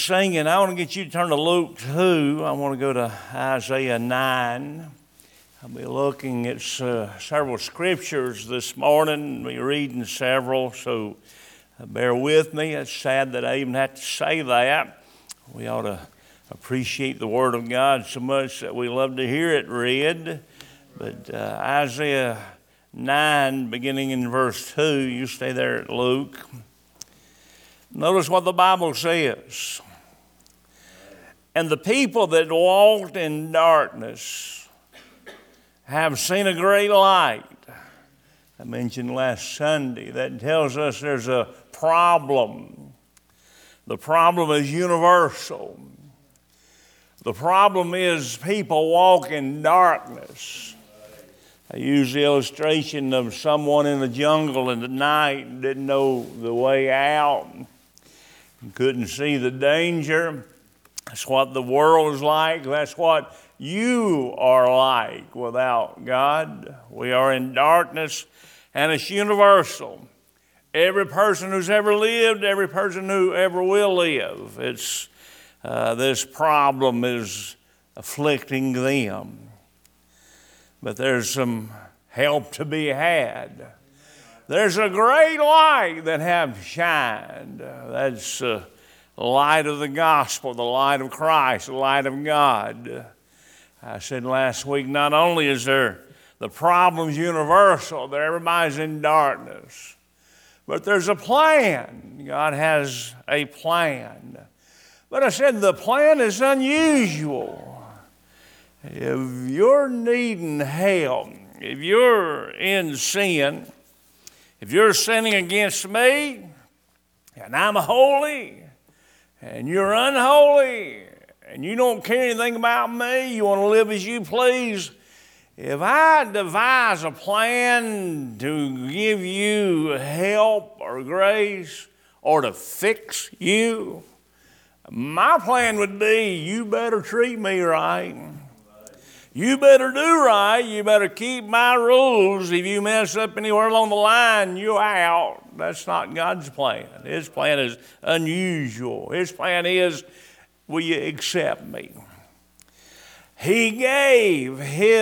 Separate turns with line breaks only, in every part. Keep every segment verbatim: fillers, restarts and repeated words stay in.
Singing, I want to get you to turn to Luke two. I want to go to Isaiah nine. I'll be looking at uh, several scriptures this morning. I'll be reading several, so uh, bear with me. It's sad that I even have to say that. We ought to appreciate the Word of God so much that we love to hear it read. But uh, Isaiah nine, beginning in verse two, you stay there at Luke. Notice what the Bible says. And the people that walked in darkness have seen a great light. I mentioned last Sunday, that tells us there's a problem. The problem is universal. The problem is people walk in darkness. I use the illustration of someone in the jungle in the night and didn't know the way out, couldn't see the danger. That's what the world is like. That's what you are like without God. We are in darkness, and it's universal. Every person who's ever lived, every person who ever will live, it's uh, this problem is afflicting them. But there's some help to be had. There's a great light that have shined. Uh, that's uh, the light of the gospel, the light of Christ, the light of God. I said last week, not only is there the problems universal, that everybody's in darkness, but there's a plan. God has a plan. But I said the plan is unusual. If you're needing help, if you're in sin, if you're sinning against me, and I'm holy, and you're unholy, and you don't care anything about me, you want to live as you please, if I devise a plan to give you help or grace or to fix you, my plan would be you better treat me right. You better do right. You better keep my rules. If you mess up anywhere along the line, you're out. That's not God's plan. His plan is unusual. His plan is, will you accept me? He gave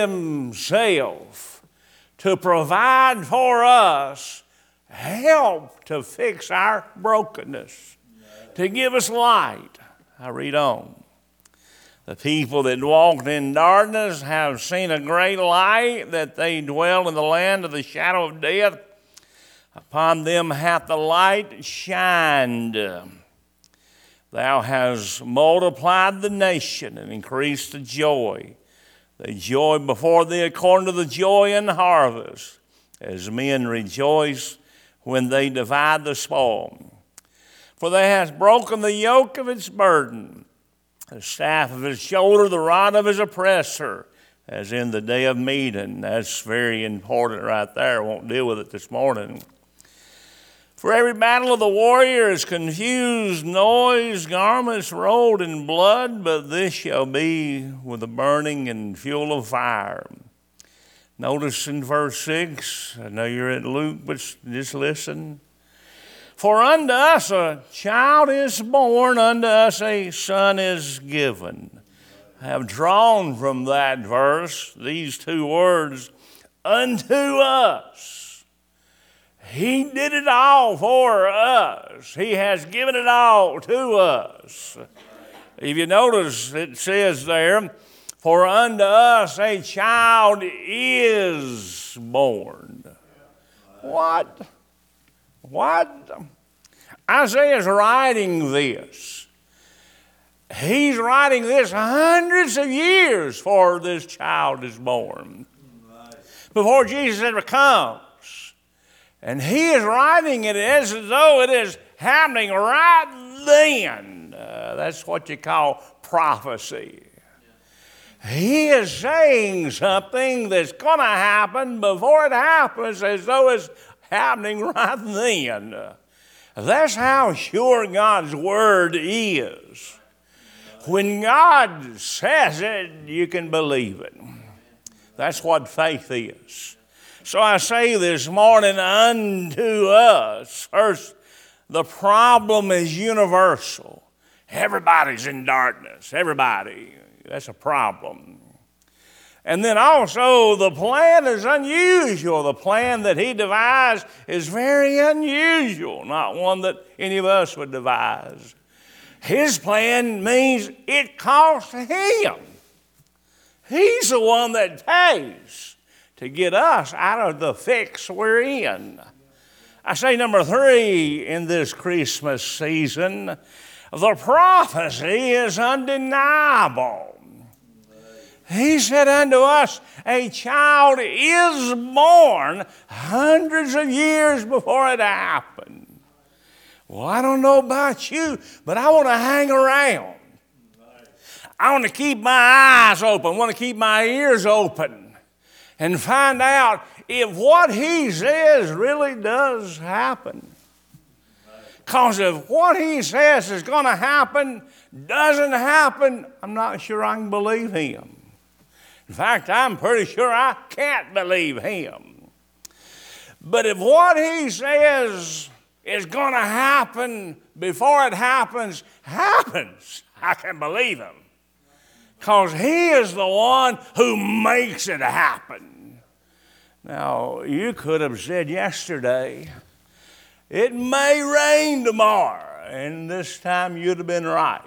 himself to provide for us help to fix our brokenness, to give us light. I read on. The people that walked in darkness have seen a great light, that they dwell in the land of the shadow of death. Upon them hath the light shined. Thou hast multiplied the nation and increased the joy. They joy before thee according to the joy in the harvest, as men rejoice when they divide the spoil. For thou hast broken the yoke of its burden, the staff of his shoulder, the rod of his oppressor, as in the day of meeting. That's very important right there. I won't deal with it this morning. For every battle of the warrior is confused noise, garments rolled in blood, but this shall be with the burning and fuel of fire. Notice in verse six, I know you're at Luke, but just listen. For unto us a child is born, unto us a son is given. I have drawn from that verse these two words, unto us. He did it all for us. He has given it all to us. If you notice, it says there, for unto us a child is born. What? What? Isaiah's writing this. He's writing this hundreds of years before this child is born, before Jesus ever comes. And he is writing it as though it is happening right then. Uh, that's what you call prophecy. He is saying something that's going to happen before it happens, as though it's happening right then. That's how sure God's word is. When God says it, you can believe it. That's what faith is. So I say this morning, unto us, first, the problem is universal. Everybody's in darkness. Everybody. That's a problem. And then also, the plan is unusual. The plan that he devised is very unusual, not one that any of us would devise. His plan means it costs him. He's the one that pays to get us out of the fix we're in. I say number three in this Christmas season, the prophecy is undeniable. He said unto us, a child is born hundreds of years before it happened. Well, I don't know about you, but I want to hang around. I want to keep my eyes open, want to keep my ears open, and find out if what he says really does happen. Because if what he says is going to happen doesn't happen, I'm not sure I can believe him. In fact, I'm pretty sure I can't believe him. But if what he says is going to happen before it happens, happens, I can believe him. Because he is the one who makes it happen. Now, you could have said yesterday, it may rain tomorrow, and this time you'd have been right.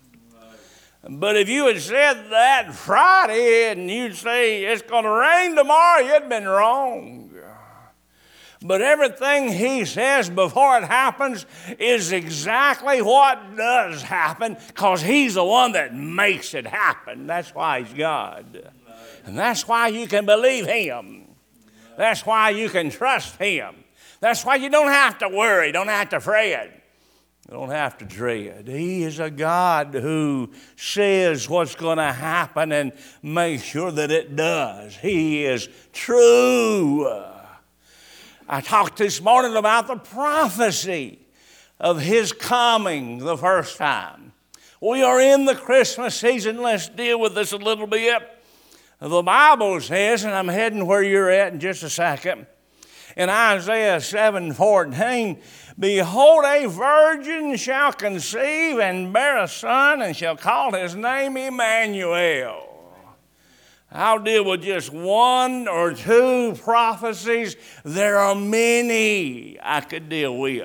But if you had said that Friday and you'd say it's going to rain tomorrow, you'd have been wrong. But everything he says before it happens is exactly what does happen, because he's the one that makes it happen. That's why he's God. And that's why you can believe him. That's why you can trust him. That's why you don't have to worry, don't have to fret. You don't have to dread. He is a God who says what's going to happen and makes sure that it does. He is true. I talked this morning about the prophecy of his coming the first time. We are in the Christmas season. Let's deal with this a little bit. The Bible says, and I'm heading where you're at in just a second, in Isaiah seven fourteen, behold, a virgin shall conceive and bear a son, and shall call his name Emmanuel. I'll deal with just one or two prophecies. There are many I could deal with,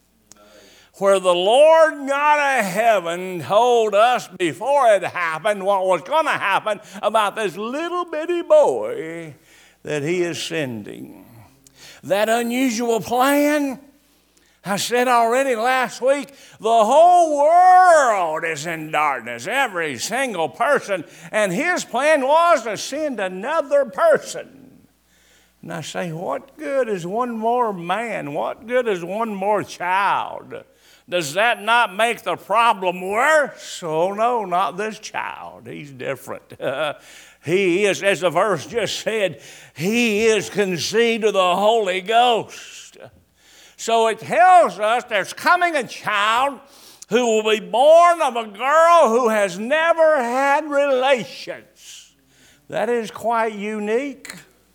where the Lord God of heaven told us before it happened what was going to happen about this little bitty boy that he is sending. That unusual plan, I said already last week, the whole world is in darkness, every single person, and his plan was to send another person. And I say, what good is one more man? What good is one more child? Does that not make the problem worse? Oh, no, not this child. He's different. Uh, he is, as the verse just said, he is conceived of the Holy Ghost. So it tells us there's coming a child who will be born of a girl who has never had relations. That is quite unique.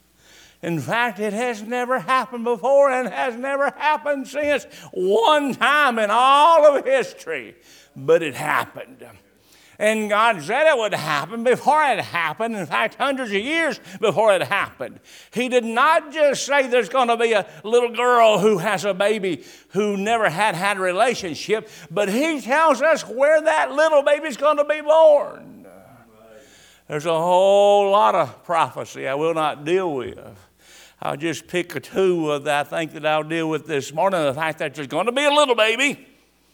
In fact, it has never happened before and has never happened since, one time in all of history. But it happened. And God said it would happen before it happened. In fact, hundreds of years before it happened. He did not just say there's going to be a little girl who has a baby who never had had a relationship, but he tells us where that little baby's going to be born. There's a whole lot of prophecy I will not deal with. I'll just pick a two that I think that I'll deal with this morning. The fact that there's going to be a little baby,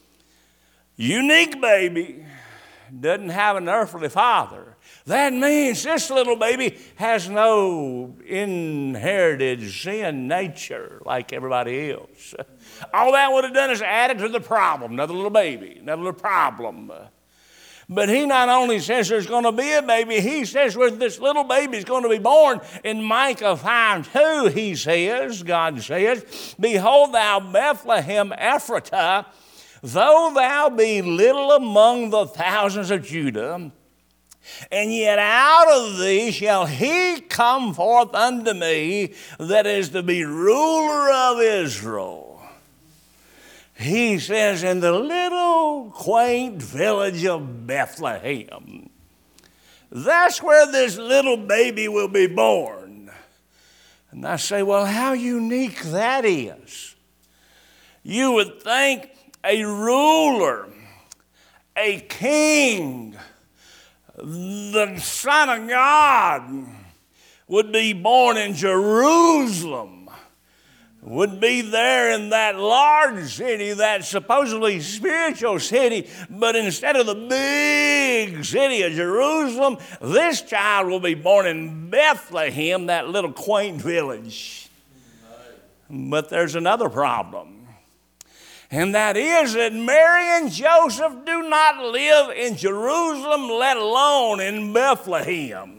unique baby, doesn't have an earthly father. That means this little baby has no inherited sin nature like everybody else. All that would have done is added to the problem. Another little baby, another little problem. But he not only says there's going to be a baby, he says where this little baby is going to be born. In Micah five two, he says, God says, behold thou Bethlehem Ephratah, though thou be little among the thousands of Judah, and yet out of thee shall he come forth unto me that is to be ruler of Israel. He says, in the little quaint village of Bethlehem, that's where this little baby will be born. And I say, well, how unique that is. You would think a ruler, a king, the Son of God would be born in Jerusalem, would be there in that large city, that supposedly spiritual city, but instead of the big city of Jerusalem, this child will be born in Bethlehem, that little quaint village. But there's another problem, and that is that Mary and Joseph do not live in Jerusalem, let alone in Bethlehem.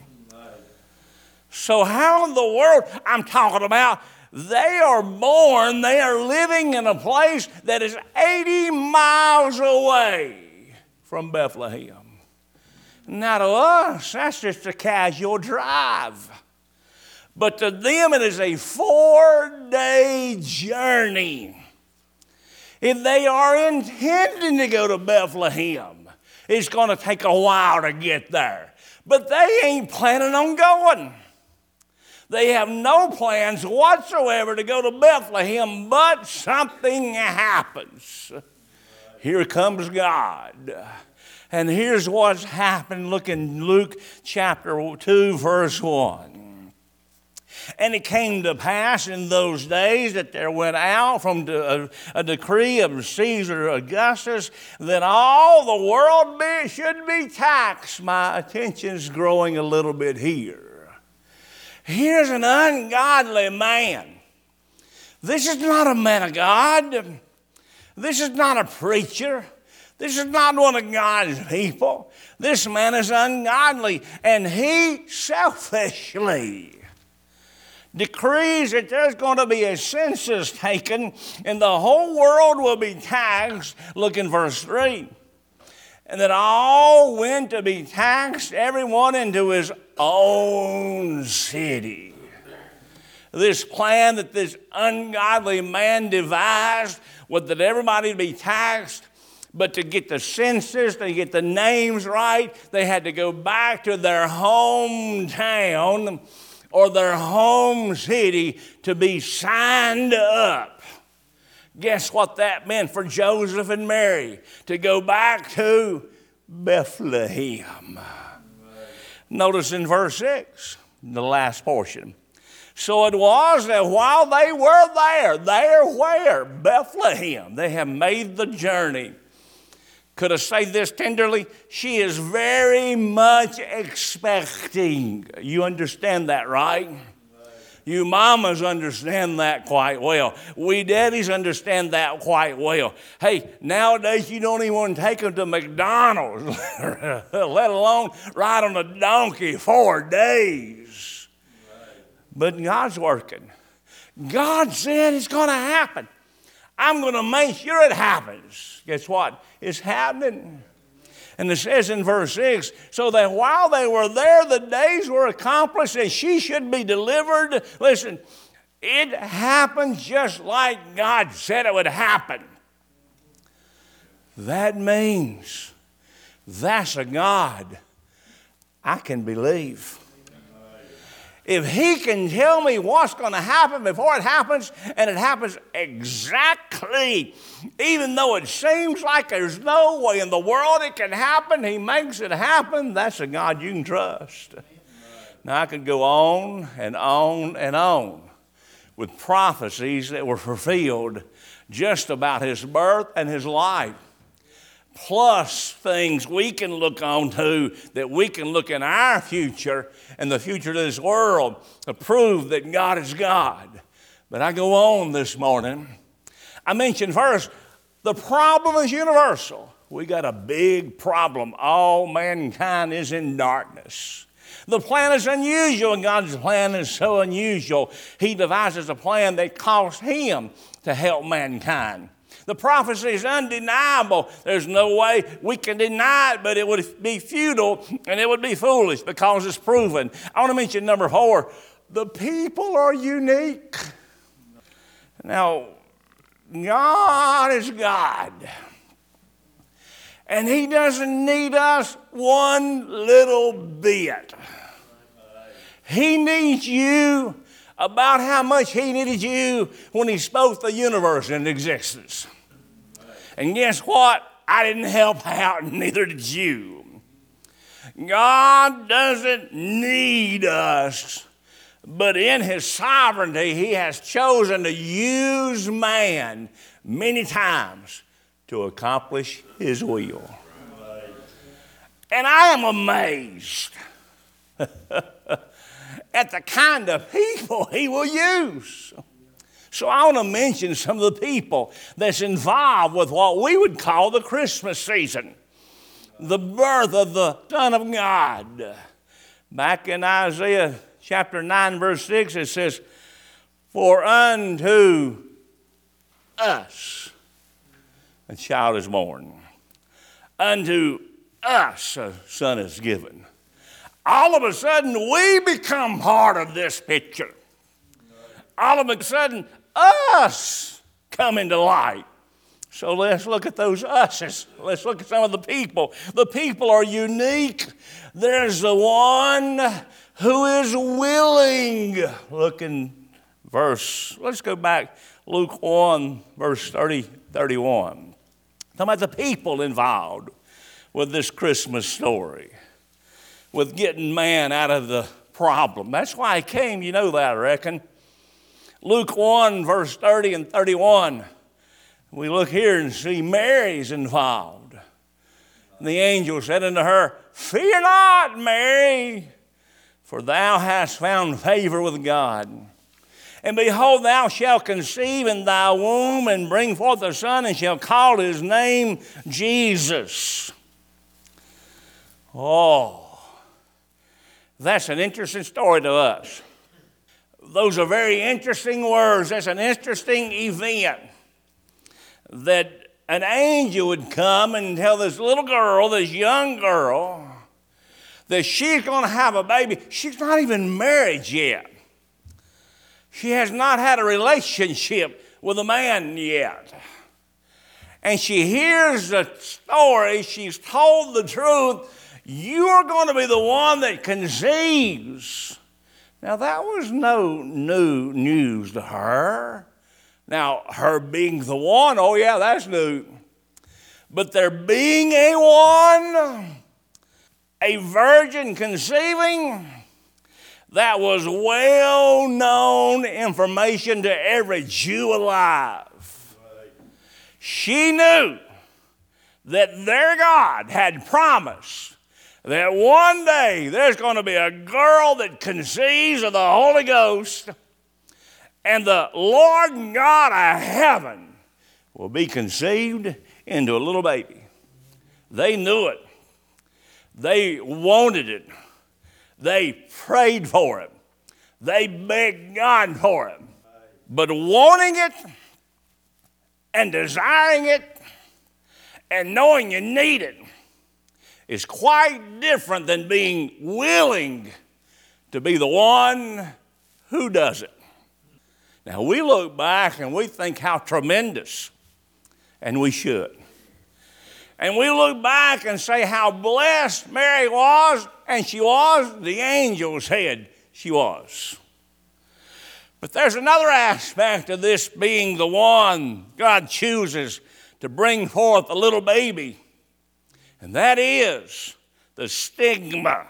So how in the world, I'm talking about, they are born, they are living in a place that is eighty miles away from Bethlehem. Now to us, that's just a casual drive. But to them, it is a four-day journey. If they are intending to go to Bethlehem, it's going to take a while to get there. But they ain't planning on going. They have no plans whatsoever to go to Bethlehem, but something happens. Here comes God. And here's what's happened. Look in Luke chapter two, verse one. And it came to pass in those days that there went out from a, a decree of Caesar Augustus that all the world be, should be taxed. My attention's growing a little bit here. Here's an ungodly man. This is not a man of God. This is not a preacher. This is not one of God's people. This man is ungodly, and he selfishly decrees that there's going to be a census taken and the whole world will be taxed. Look in verse three. And that all went to be taxed, everyone into his own city. This plan that this ungodly man devised was that everybody be taxed, but to get the census, to get the names right, they had to go back to their hometown or their home city to be signed up. Guess what that meant for Joseph and Mary? To go back to Bethlehem. Notice in verse six, the last portion. So it was that while they were there, there where? Bethlehem. They have made the journey. Could I say this tenderly? She is very much expecting. You understand that, right? You mamas understand that quite well. We daddies understand that quite well. Hey, nowadays you don't even want to take them to McDonald's, let alone ride on a donkey four days. Right. But God's working. God said it's going to happen. I'm going to make sure it happens. Guess what? It's happening. And it says in verse six, so that while they were there, the days were accomplished and she should be delivered. Listen, it happened just like God said it would happen. That means that's a God I can believe. If he can tell me what's going to happen before it happens, and it happens exactly, even though it seems like there's no way in the world it can happen, he makes it happen, that's a God you can trust. Now, I could go on and on and on with prophecies that were fulfilled just about his birth and his life. Plus things we can look on to that we can look in our future and the future of this world to prove that God is God. But I go on this morning. I mentioned first, the problem is universal. We got a big problem. All mankind is in darkness. The plan is unusual, and God's plan is so unusual. He devises a plan that cost him to help mankind. The prophecy is undeniable. There's no way we can deny it, but it would be futile and it would be foolish because it's proven. I want to mention number four. The people are unique. Now, God is God. And He doesn't need us one little bit. He needs you about how much He needed you when He spoke the universe into existence. And guess what? I didn't help out, and neither did you. God doesn't need us, but in His sovereignty, He has chosen to use man many times to accomplish His will. And I am amazed at the kind of people He will use. So I want to mention some of the people that's involved with what we would call the Christmas season, the birth of the Son of God. Back in Isaiah chapter nine, verse six, it says, "For unto us a child is born, unto us a son is given." All of a sudden, we become part of this picture. All of a sudden, us come into light. So let's look at those us's. Let's look at some of the people. The people are unique. There's the one who is willing. Look in verse, let's go back, Luke one, verse thirty, thirty-one. Talking about the people involved with this Christmas story, with getting man out of the problem. That's why He came, you know that, I reckon. Luke one, verse thirty and thirty-one. We look here and see Mary's involved. And the angel said unto her, "Fear not, Mary, for thou hast found favor with God. And behold, thou shalt conceive in thy womb and bring forth a son, and shalt call his name Jesus." Oh, that's an interesting story to us. Those are very interesting words. That's an interesting event. That an angel would come and tell this little girl, this young girl, that she's going to have a baby. She's not even married yet. She has not had a relationship with a man yet. And she hears the story. She's told the truth. You're going to be the one that conceives. Now, that was no new news to her. Now, her being the one, oh yeah, that's new. But there being a one, a virgin conceiving, that was well-known information to every Jew alive. She knew that their God had promised that one day there's going to be a girl that conceives of the Holy Ghost, and the Lord God of heaven will be conceived into a little baby. They knew it. They wanted it. They prayed for it. They begged God for it. But wanting it and desiring it and knowing you need it is quite different than being willing to be the one who does it. Now, we look back and we think how tremendous, and we should. And we look back and say how blessed Mary was, and she was. The angel said she was. But there's another aspect of this being the one God chooses to bring forth a little baby, and that is the stigma.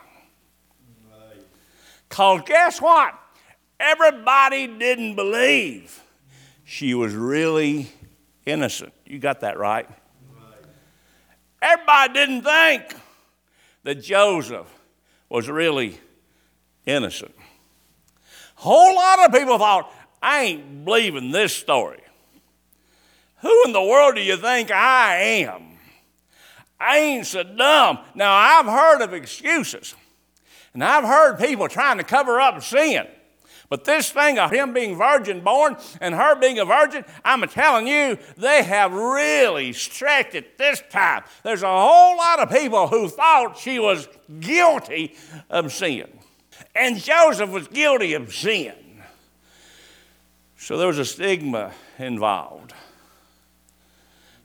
Because guess what? Everybody didn't believe she was really innocent. You got that right. Everybody didn't think that Joseph was really innocent. A whole lot of people thought, I ain't believing this story. Who in the world do you think I am? I ain't so dumb. Now, I've heard of excuses, and I've heard people trying to cover up sin. But this thing of him being virgin born and her being a virgin, I'm telling you, they have really stretched it this time. There's a whole lot of people who thought she was guilty of sin. And Joseph was guilty of sin. So there was a stigma involved.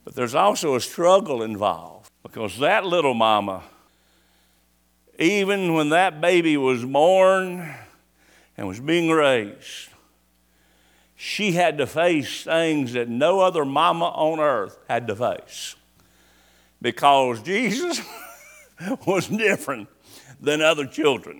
But there's also a struggle involved, because that little mama, even when that baby was born and was being raised, she had to face things that no other mama on earth had to face, because Jesus was different than other children.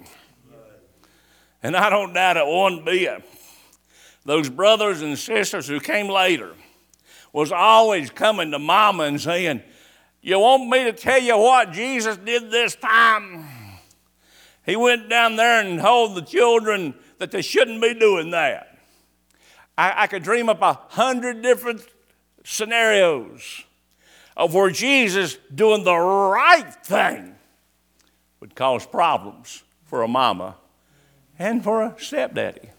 And I don't doubt it one bit. Those brothers and sisters who came later was always coming to mama and saying, "You want me to tell you what Jesus did this time? He went down there and told the children that they shouldn't be doing that." I, I could dream up a hundred different scenarios of where Jesus doing the right thing would cause problems for a mama and for a stepdaddy.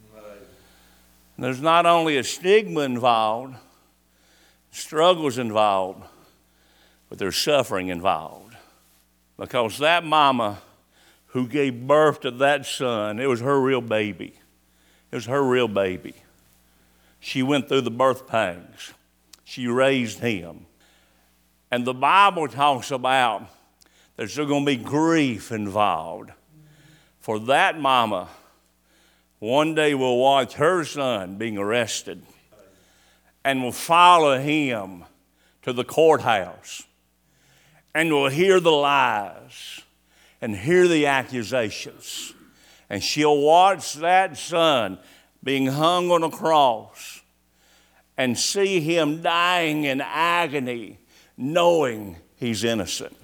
There's not only a stigma involved, struggles involved, but there's suffering involved. Because that mama who gave birth to that son, it was her real baby. It was her real baby. She went through the birth pangs. She raised him. And the Bible talks about there's still going to be grief involved. For that mama, one day will watch her son being arrested and will follow him to the courthouse and will hear the lies and hear the accusations. And she'll watch that son being hung on a cross and see him dying in agony, knowing he's innocent.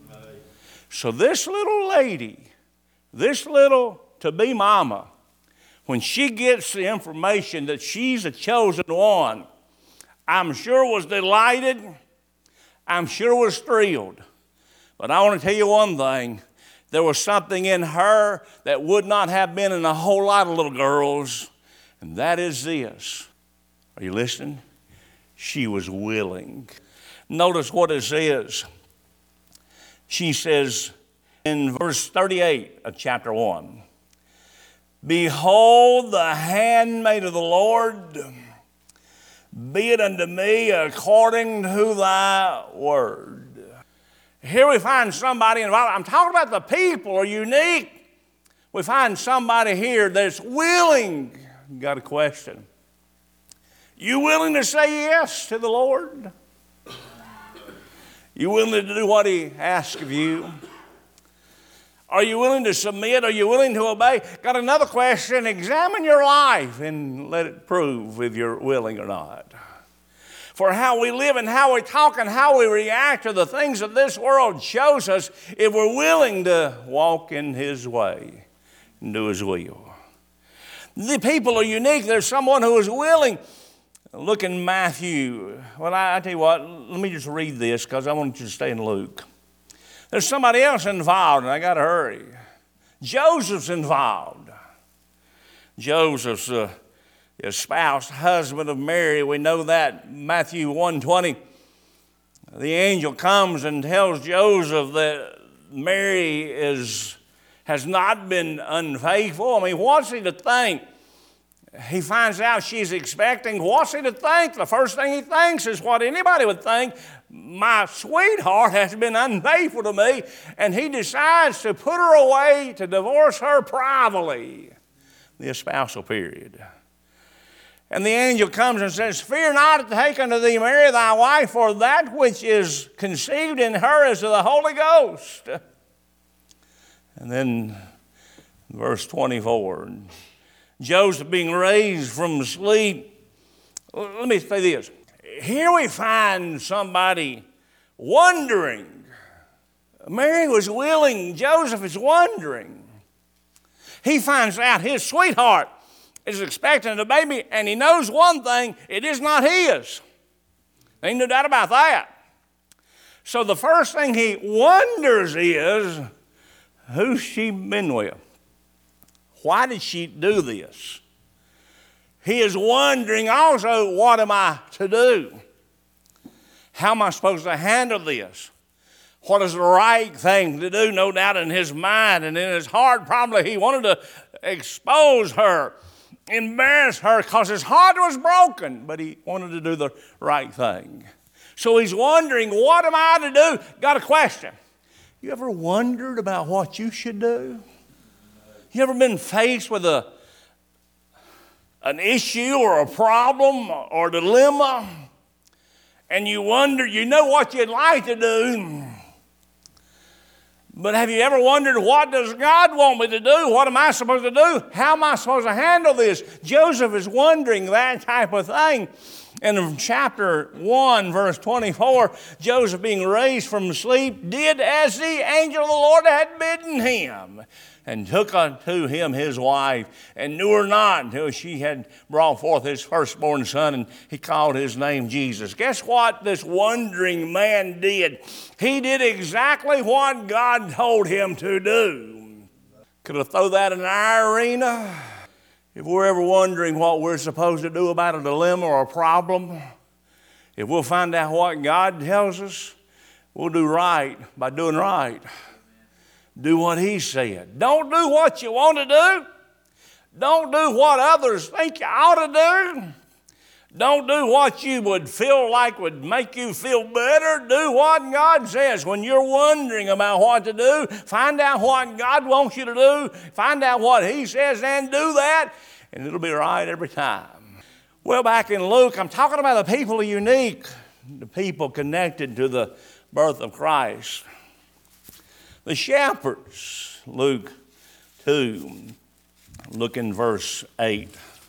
So this little lady, this little to-be mama, when she gets the information that she's a chosen one, I'm sure was delighted, I'm sure was thrilled. But I want to tell you one thing, there was something in her that would not have been in a whole lot of little girls, and that is this. Are you listening? She was willing. Notice what it says. She says in verse thirty-eight of chapter one, "Behold the handmaid of the Lord, be it unto me according to thy word." Here we find somebody involved. I'm talking about the people are unique. We find somebody here that's willing. Got a question. You willing to say yes to the Lord? You willing to do what he asks of you? Are you willing to submit? Are you willing to obey? Got another question. Examine your life and let it prove if you're willing or not. For how we live and how we talk and how we react to the things of this world shows us if we're willing to walk in his way and do his will. The people are unique. There's someone who is willing. Look in Matthew. Well, I, I tell you what, let me just read this because I want you to stay in Luke. There's somebody else involved, and I got to hurry. Joseph's involved. Joseph's uh, espoused husband of Mary. We know that, Matthew one twenty. The angel comes and tells Joseph that Mary is, has not been unfaithful. I mean, what's he to think? He finds out she's expecting. What's he to think? The first thing he thinks is what anybody would think. My sweetheart has been unfaithful to me, and he decides to put her away, to divorce her privately, the espousal period. And the angel comes and says, "Fear not to take unto thee Mary thy wife, for that which is conceived in her is of the Holy Ghost." And then verse twenty-four, Joseph being raised from sleep. Let me say this. Here we find somebody wondering. Mary was willing. Joseph is wondering. He finds out his sweetheart is expecting a baby, and he knows one thing, it is not his. Ain't no doubt about that. So the first thing he wonders is, who's she been with? Why did she do this? He is wondering also, what am I to do? How am I supposed to handle this? What is the right thing to do? No doubt in his mind and in his heart, probably he wanted to expose her, embarrass her, because his heart was broken, but he wanted to do the right thing. So he's wondering, what am I to do? Got a question. You ever wondered about what you should do? You ever been faced with a, an issue or a problem or a dilemma, and you wonder, you know what you'd like to do, but have you ever wondered, what does God want me to do? What am I supposed to do? How am I supposed to handle this? Joseph is wondering that type of thing. And in chapter one, verse twenty-four, Joseph, being raised from sleep, did as the angel of the Lord had bidden him, and took unto him his wife, and knew her not until she had brought forth his firstborn son, and he called his name Jesus. Guess what this wondering man did? He did exactly what God told him to do. Could I throw that in our arena? If we're ever wondering what we're supposed to do about a dilemma or a problem, if we'll find out what God tells us, we'll do right by doing right. Do what he said. Don't do what you want to do. Don't do what others think you ought to do. Don't do what you would feel like would make you feel better. Do what God says. When you're wondering about what to do, find out what God wants you to do. Find out what he says and do that, and it'll be right every time. Well, back in Luke, I'm talking about the people unique, the people connected to the birth of Christ. The shepherds, Luke two, look in verse eight.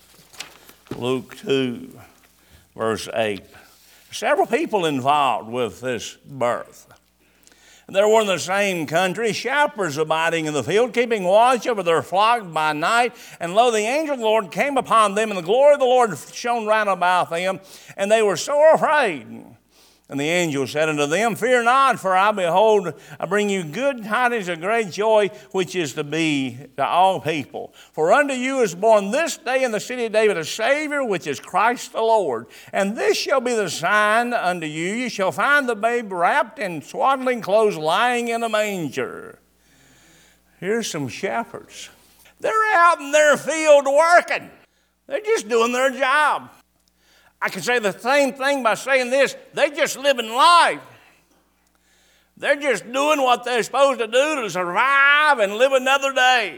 Luke two, verse eight. Several people involved with this birth. There were in the same country shepherds abiding in the field, keeping watch over their flock by night. And lo, the angel of the Lord came upon them, and the glory of the Lord shone round about them, and they were sore afraid. And the angel said unto them, Fear not, for I behold, I bring you good tidings of great joy, which is to be to all people. For unto you is born this day in the city of David a Savior, which is Christ the Lord. And this shall be the sign unto you. You shall find the babe wrapped in swaddling clothes, lying in a manger. Here's some shepherds. They're out in their field working. They're just doing their job. I can say the same thing by saying this. They're just living life. They're just doing what they're supposed to do to survive and live another day.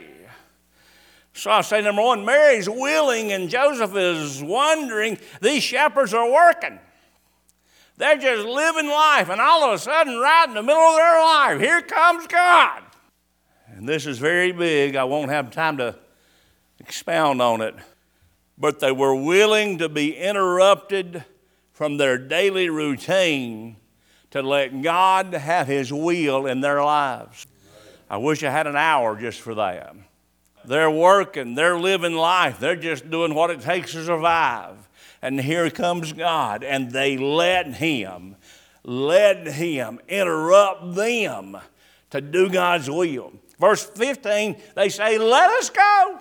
So I say, number one, Mary's willing and Joseph is wondering. These shepherds are working. They're just living life. And all of a sudden, right in the middle of their life, here comes God. And this is very big. I won't have time to expound on it. But they were willing to be interrupted from their daily routine to let God have his will in their lives. I wish I had an hour just for that. They're working, they're living life, they're just doing what it takes to survive. And here comes God, and they let him, let him interrupt them to do God's will. Verse fifteen, they say, Let us go.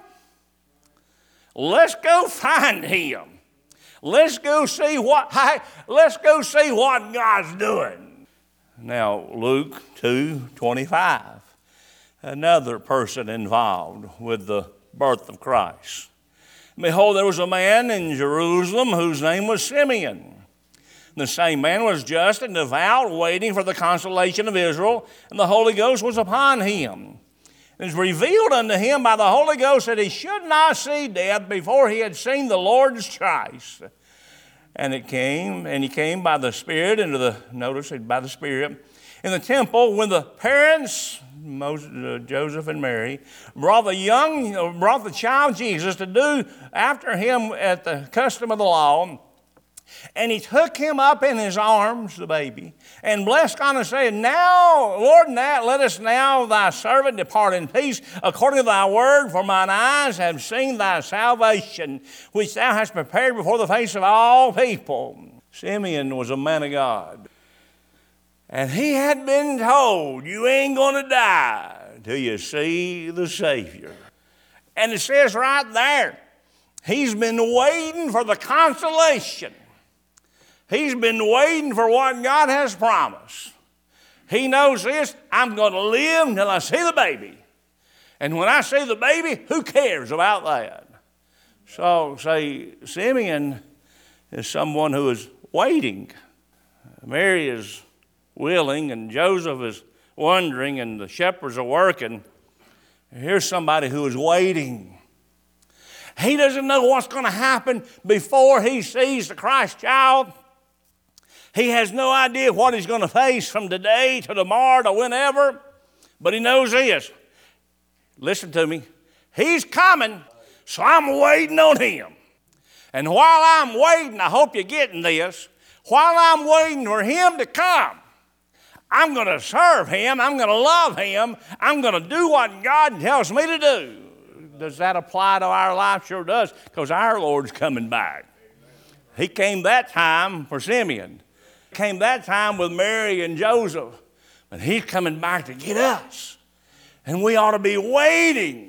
Let's go find him. Let's go see what let's go see what God's doing. Now, Luke two twenty-five, another person involved with the birth of Christ. Behold, there was a man in Jerusalem whose name was Simeon. The same man was just and devout, waiting for the consolation of Israel, and the Holy Ghost was upon him. It was revealed unto him by the Holy Ghost that he should not see death before he had seen the Lord's Christ. And it came, and he came by the Spirit into the, notice it, by the Spirit, in the temple when the parents, Moses, uh, Joseph and Mary, brought the young, brought the child Jesus to do after him at the custom of the law. And he took him up in his arms, the baby, and blessed God and said, Now, Lord, now let us now, thy servant, depart in peace, according to thy word, for mine eyes have seen thy salvation, which thou hast prepared before the face of all people. Simeon was a man of God. And he had been told, you ain't going to die till you see the Savior. And it says right there, he's been waiting for the consolation. He's been waiting for what God has promised. He knows this, I'm going to live until I see the baby. And when I see the baby, who cares about that? So, say, Simeon is someone who is waiting. Mary is willing and Joseph is wondering and the shepherds are working. Here's somebody who is waiting. He doesn't know what's going to happen before he sees the Christ child. He has no idea what he's going to face from today to tomorrow to whenever. But he knows this. Listen to me. He's coming, so I'm waiting on him. And while I'm waiting, I hope you're getting this, while I'm waiting for him to come, I'm going to serve him. I'm going to love him. I'm going to do what God tells me to do. Does that apply to our life? Sure does, because our Lord's coming back. He came that time for Simeon. He came that time with Mary and Joseph. But he's coming back to get us. And we ought to be waiting,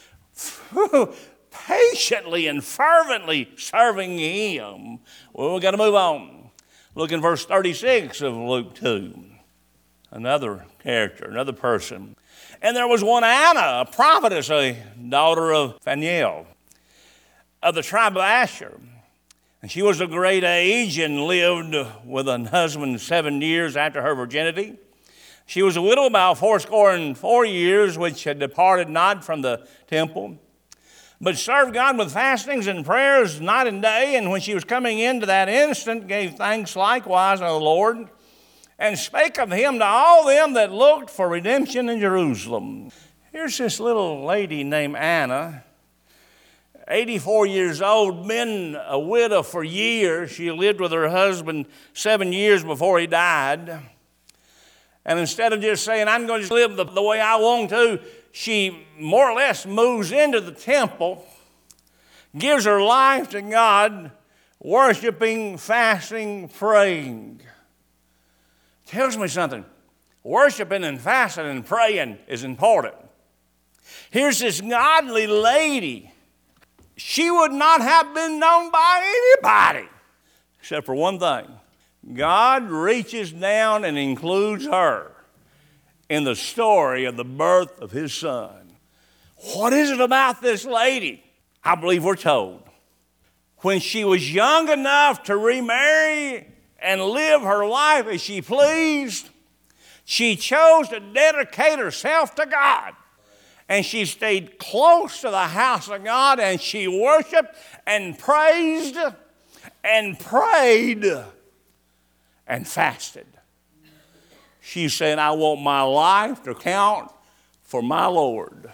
patiently and fervently serving him. Well, we've got to move on. Look in verse thirty-six of Luke two. Another character, another person. And there was one Anna, a prophetess, a daughter of Phanuel, of the tribe of Asher. And she was of great age and lived with a husband seven years after her virginity. She was a widow about fourscore and four years, which had departed not from the temple, but served God with fastings and prayers night and day. And when she was coming into that instant, gave thanks likewise unto the Lord, and spake of him to all them that looked for redemption in Jerusalem. Here's this little lady named Anna, eighty-four years old, been a widow for years. She lived with her husband seven years before he died. And instead of just saying, I'm going to live the, the way I want to, she more or less moves into the temple, gives her life to God, worshiping, fasting, praying. Tells me something. Worshiping and fasting and praying is important. Here's this godly lady. She would not have been known by anybody except for one thing. God reaches down and includes her in the story of the birth of his son. What is it about this lady? I believe we're told. When she was young enough to remarry and live her life as she pleased, she chose to dedicate herself to God. And she stayed close to the house of God, and she worshiped and praised and prayed and fasted. She said, I want my life to count for my Lord.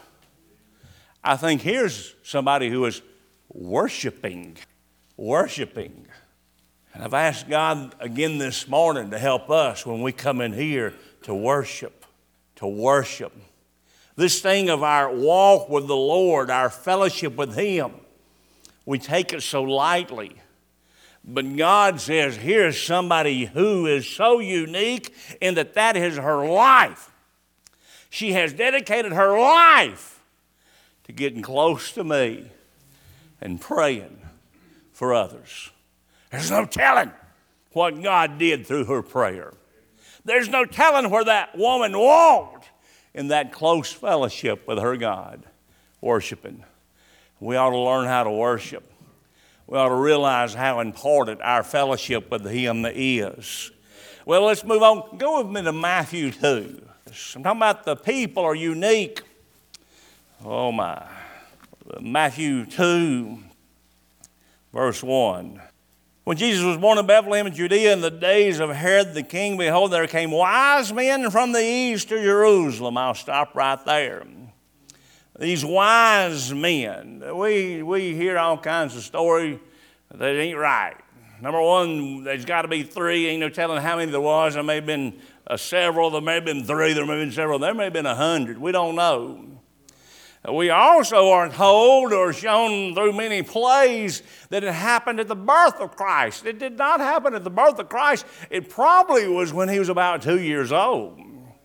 I think here's somebody who is worshiping, worshiping. And I've asked God again this morning to help us when we come in here to worship, to worship. This thing of our walk with the Lord, our fellowship with him, we take it so lightly. But God says, here's somebody who is so unique in that that is her life. She has dedicated her life to getting close to me and praying for others. There's no telling what God did through her prayer. There's no telling where that woman walked in that close fellowship with her God, worshiping. We ought to learn how to worship. We ought to realize how important our fellowship with him is. Well, let's move on. Go with me to Matthew two. I'm talking about the people are unique. Oh, my. Matthew two, verse one. When Jesus was born in Bethlehem in Judea in the days of Herod the king, behold, there came wise men from the east to Jerusalem. I'll stop right there. These wise men, we, we hear all kinds of stories that ain't right. Number one, there's got to be three. Ain't no telling how many there was. There may have been uh, several. There may have been three. There may have been several. There may have been a hundred. We don't know. We also are told or shown through many plays that it happened at the birth of Christ. It did not happen at the birth of Christ. It probably was when he was about two years old.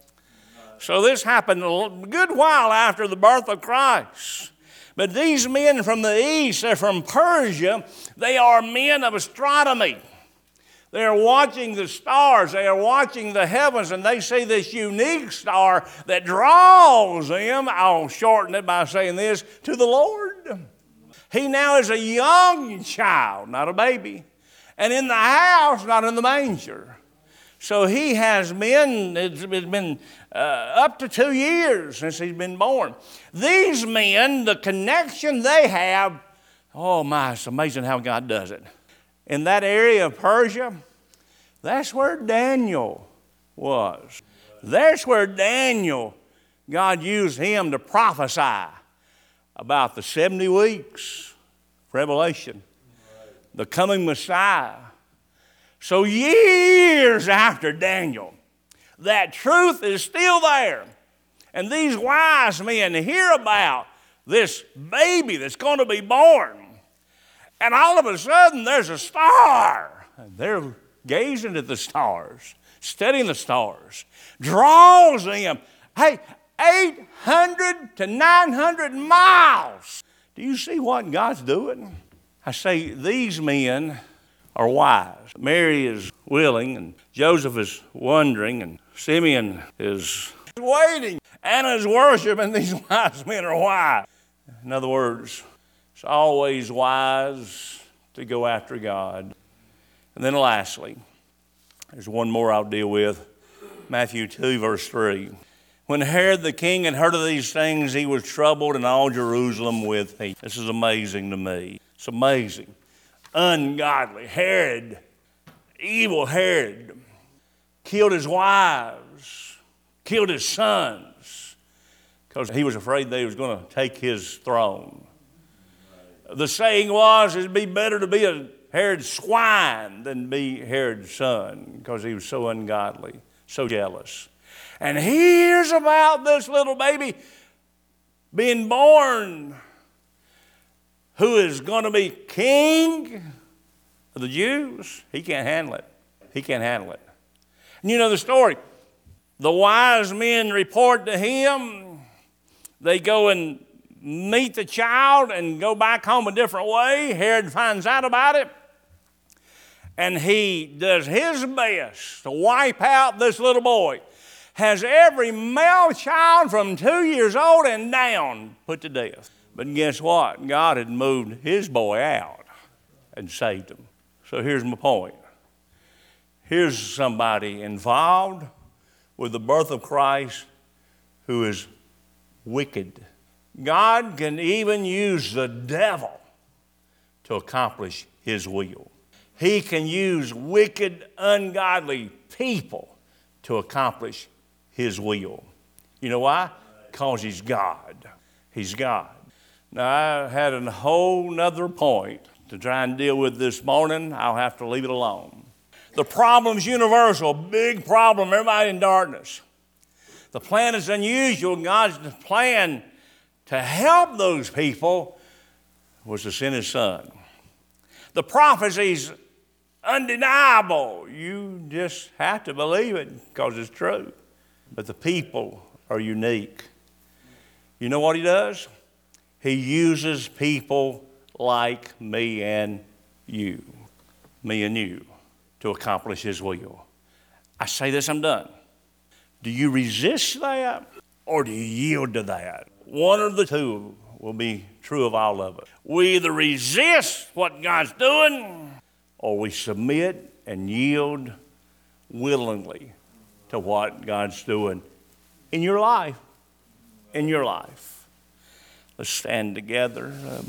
So this happened a good while after the birth of Christ. But these men from the east, they're from Persia. They are men of astronomy. They are watching the stars. They are watching the heavens, and they see this unique star that draws them, I'll shorten it by saying this, to the Lord. He now is a young child, not a baby, and in the house, not in the manger. So he has been, it's been uh, up to two years since he's been born. These men, the connection they have, oh my, it's amazing how God does it. In that area of Persia, that's where Daniel was. That's where Daniel, God used him to prophesy about the seventy weeks, Revelation, the coming Messiah. So years after Daniel, that truth is still there. And these wise men hear about this baby that's going to be born. And all of a sudden, there's a star. And they're gazing at the stars, studying the stars. Draws them, hey, eight hundred to nine hundred miles. Do you see what God's doing? I say these men are wise. Mary is willing, and Joseph is wondering, and Simeon is waiting. Anna is worshiping. These wise men are wise. In other words, it's always wise to go after God. And then lastly, there's one more I'll deal with. Matthew two, verse three. When Herod the king had heard of these things, he was troubled, and all Jerusalem with him. This is amazing to me. It's amazing. Ungodly Herod, evil Herod, killed his wives, killed his sons, because he was afraid they was going to take his throne. The saying was, it'd be better to be a Herod's swine than be Herod's son, because he was so ungodly, so jealous. And he hears about this little baby being born, who is going to be king of the Jews. He can't handle it. He can't handle it. And you know the story. The wise men report to him. They go and meet the child and go back home a different way. Herod finds out about it. And he does his best to wipe out this little boy. Has every male child from two years old and down put to death. But guess what? God had moved his boy out and saved him. So here's my point. Here's somebody involved with the birth of Christ who is wicked. God can even use the devil to accomplish his will. He can use wicked, ungodly people to accomplish his will. You know why? Because he's God. He's God. Now, I had a whole nother point to try and deal with this morning. I'll have to leave it alone. The problem's universal, big problem, everybody in darkness. The plan is unusual. God's plan to help those people was to send his son. The prophecy's undeniable. You just have to believe it because it's true. But the people are unique. You know what he does? He uses people like me and you, me and you, to accomplish his will. I say this, I'm done. Do you resist that or do you yield to that? One of the two will be true of all of us. We either resist what God's doing or we submit and yield willingly to what God's doing in your life, in your life. Let's stand together.